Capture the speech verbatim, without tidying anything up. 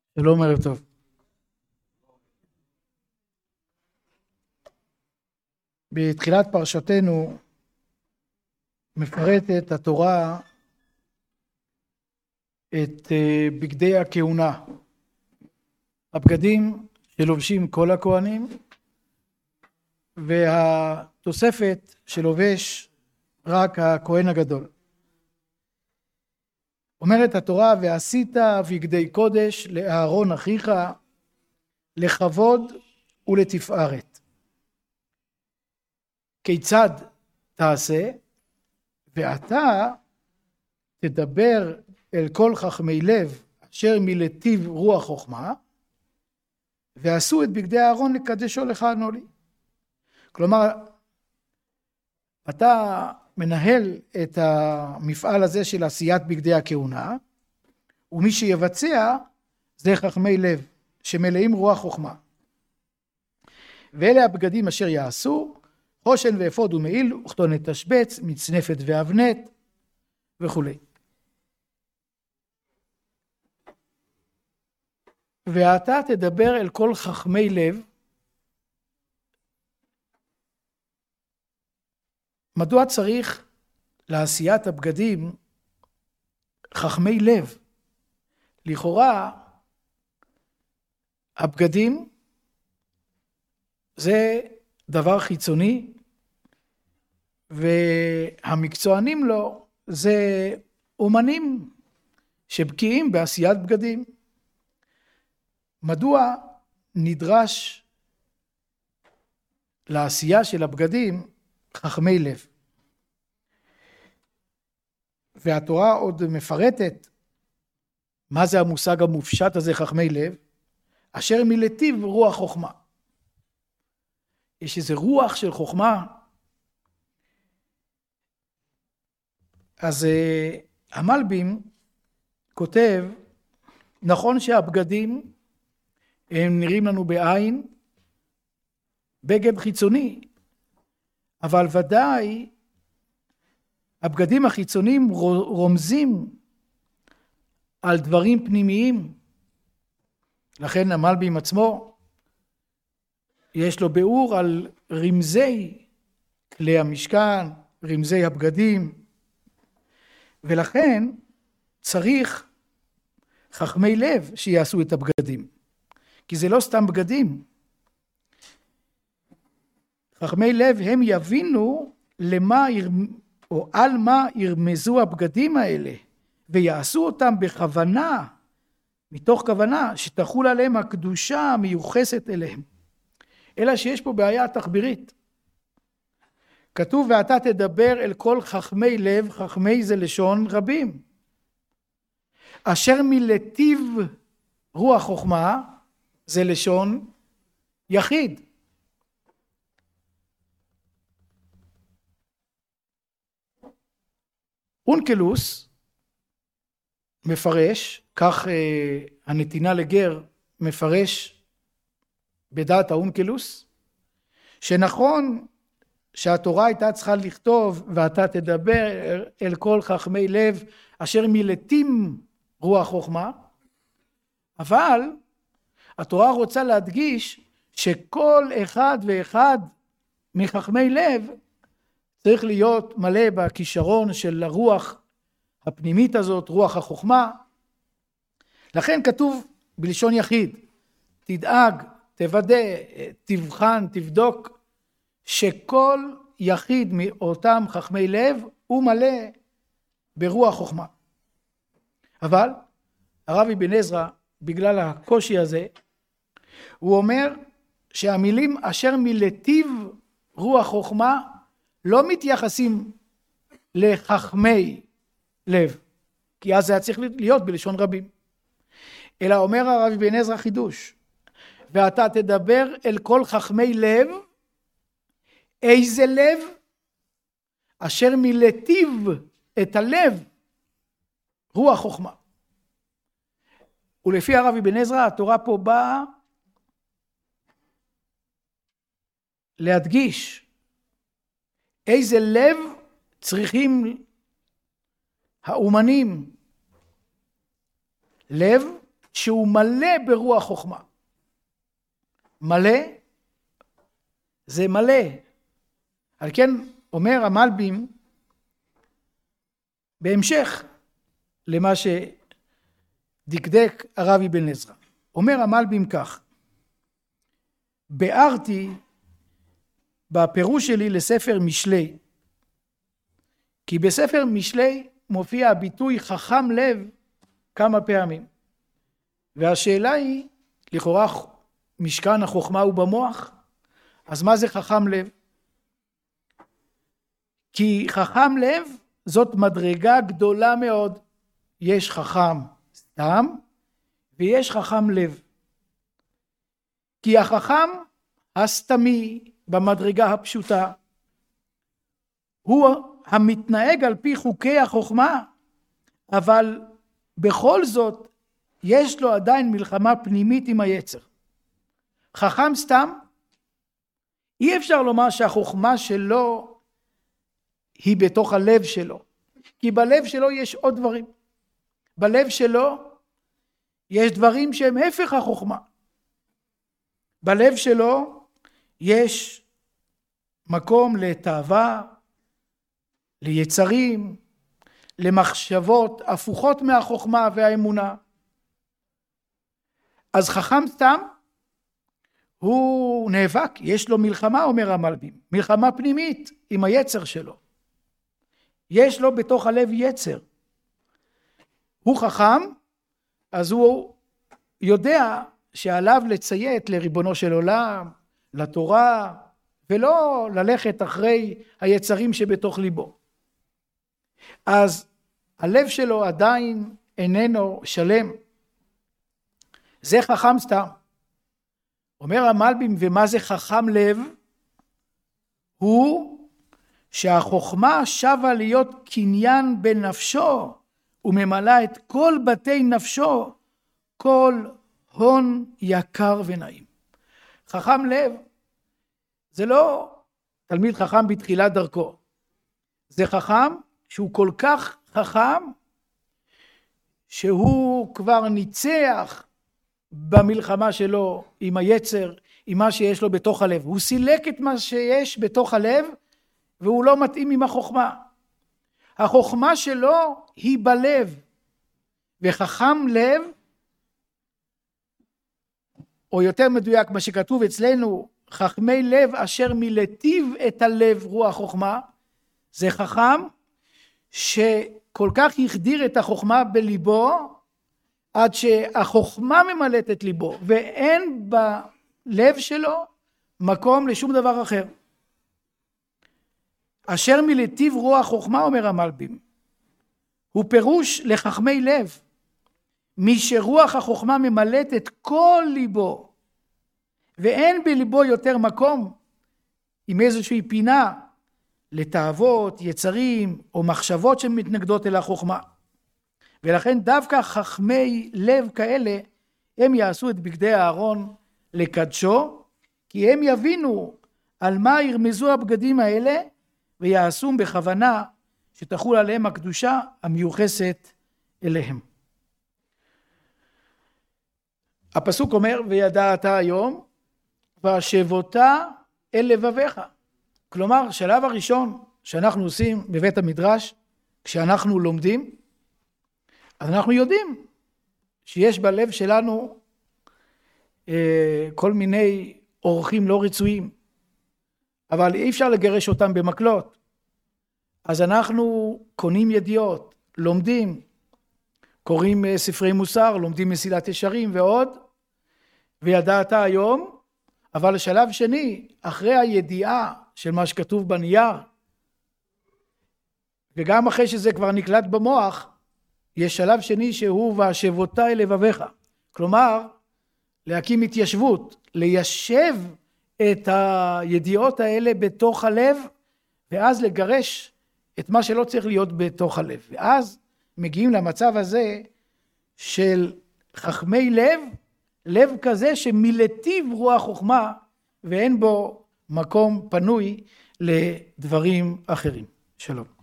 שלום, ערב טוב. בתחילת פרשתנו מפרטת התורה את בגדי הכהונה, הבגדים שלובשים כל הכהנים, והתוספת שלובש רק הכהן הגדול. אומרת התורה, ועשית בגדי קודש לאהרון אחיך לכבוד ולתפארת. כיצד תעשה? ואתה תדבר אל כל חכמי לב אשר מלטיב רוח חוכמה, ועשו את בגדי אהרון לקדשו לך ענו לי. כלומר, אתה מנהל את המפעל הזה של עשיית בגדי הכהונה, ומי שיבצע זה חכמי לב שמלאים רוח חוכמה. ואלה הבגדים אשר יעשו, חושן ואפוד ומעיל, וכתונת תשבץ, מצנפת ואבנת וכו'. ואתה תדבר אל כל חכמי לב. מדוע צריך לעשיית הבגדים חכמי לב? לכאורה הבגדים זה דבר חיצוני, והמקצוענים לו זה אומנים שבקיאים בעשיית בגדים. מדוע נדרש לעשייה של הבגדים חכמי לב? והתורה עוד מפרטת מה זה המושג המופשט הזה חכמי לב, אשר מלטיב רוח חוכמה. יש איזה רוח של חוכמה. אז המלבים כותב, נכון שהבגדים הם נראים לנו בעין בגד חיצוני, אבל ודאי הבגדים החיצוניים רומזים על דברים פנימיים. לכן המלבים עצמו יש לו ביאור על רמזי כלי המשכן, רמזי הבגדים, ולכן צריך חכמי לב שיעשו את הבגדים, כי זה לא סתם בגדים. חכמי לב הם יבינו למה או על מה ירמזו הבגדים האלה, ויעשו אותם בכוונה, מתוך כוונה שתחול עליהם הקדושה המיוחסת אליהם. אלא שיש פה בעיה תחבירית. כתוב ואתה תדבר אל כל חכמי לב, חכמי זה לשון רבים, אשר מלטיב רוח חוכמה זה לשון יחיד. אונקלוס מפרש, כך אה, הנתינה לגר מפרש בדעת האונקלוס, שנכון שהתורה הייתה צריכה לכתוב ואתה תדבר אל כל חכמי לב אשר מלטים רוח חוכמה, אבל התורה רוצה להדגיש שכל אחד ואחד מחכמי לב צריך להיות מלא בכישרון של הרוח הפנימית הזאת, רוח החוכמה. לכן כתוב בלשון יחיד, תדאג, תוודא, תבחן, תבדוק, שכל יחיד מאותם חכמי לב הוא מלא ברוח חוכמה. אבל הרב אבן עזרא, בגלל הקושי הזה, הוא אומר שהמילים אשר מלטיב רוח חוכמה לא מתייחסים לחכמי לב, כי אז זה היה צריך להיות בלשון רבים. אלא אומר הרב אבן עזרא חידוש, ואתה תדבר אל כל חכמי לב, איזה לב? אשר מלטיב את הלב רוח חוכמה. ולפי הרב אבן עזרא התורה פה באה להדגיש איזה לב צריכים האומנים. לב שהוא מלא ברוח חוכמה. מלא זה מלא. על כן אומר המלבים בהמשך למה שדקדק הרב אבן עזרא. אומר המלבים כך: ביארתי בפירוש שלי לספר משלי, כי בספר משלי מופיע הביטוי חכם לב כמה פעמים, והשאלה היא, לכאורה משכן החוכמה הוא במוח, אז מה זה חכם לב? כי חכם לב זאת מדרגה גדולה מאוד. יש חכם סתם ויש חכם לב. כי החכם הסתמי במדרגה הפשוטה הוא המתנהג על פי חוקי החוכמה, אבל בכל זאת יש לו עדיין מלחמה פנימית עם היצר. חכם סתם, אי אפשר לומר שהחוכמה שלו היא בתוך הלב שלו, כי בלב שלו יש עוד דברים. בלב שלו יש דברים שהם הפך החוכמה. בלב שלו יש מקום לתאווה, ליצרים, למחשבות הפוכות מהחוכמה והאמונה. אז חכם סתם הוא נאבק, יש לו מלחמה, אומר המלבים, מלחמה פנימית עם היצר שלו. יש לו בתוך הלב יצר. הוא חכם, אז הוא יודע שעליו לציית לריבונו של עולם, לתורה, ולא ללכת אחרי היצרים שבתוך ליבו. אז הלב שלו עדיין איננו שלם. זה חכם סתם. אומר המלבים, ומה זה חכם לב? הוא שהחוכמה שווה להיות קניין בנפשו, וממלאה את כל בתי נפשו, כל הון יקר ונעים. חכם לב זה לא תלמיד חכם בתחילת דרכו. זה חכם שהוא כל כך חכם, שהוא כבר ניצח במלחמה שלו עם היצר, עם מה שיש לו בתוך הלב. הוא סילק את מה שיש בתוך הלב, והוא לא מתאים עם החוכמה. החוכמה שלו היא בלב, וחכם לב, או יותר מדויק מה שכתוב אצלנו, חכמי לב אשר מלטיב את הלב רוח חוכמה, זה חכם שכל כך יחדיר את החוכמה בליבו, עד שהחוכמה ממלאת את ליבו, ואין בלב שלו מקום לשום דבר אחר. אשר מלטיב רוח חוכמה, אומר המלבים, הוא פירוש לחכמי לב. מי שרוח החוכמה ממלאת את כל ליבו, ואין בליבו יותר מקום עם איזושהי פינה לתאוות, יצרים או מחשבות שמתנגדות אל החוכמה. ולכן דווקא חכמי לב כאלה הם יעשו את בגדי הארון לקדשו, כי הם יבינו על מה ירמזו הבגדים האלה, ויעשום בכוונה שתחול עליהם הקדושה המיוחסת אליהם. הפסוק אומר, וידעת היום והשבותה אל לבביך. כלומר, שלב הראשון שאנחנו עושים בבית המדרש, כשאנחנו לומדים, אז אנחנו יודעים שיש בלב שלנו אה, כל מיני אורחים לא רצויים, אבל אי אפשר לגרש אותם במקלות. אז אנחנו קונים ידיעות, לומדים, קוראים ספרי מוסר, לומדים מסילת ישרים ועוד, וידעת היום, אבל שלב שני, אחרי הידיעה של מה שכתוב בנייר, וגם אחרי שזה כבר נקלט במוח, יש שלב שני שהוא והשבותה אל לבביך. כלומר, להקים התיישבות, ליישב את הידיעות האלה בתוך הלב, ואז לגרש את מה שלא צריך להיות בתוך הלב. ואז מגיעים למצב הזה של חכמי לב, לב כזה שמלטיב רוח חוכמה, ואין בו מקום פנוי לדברים אחרים. שלום.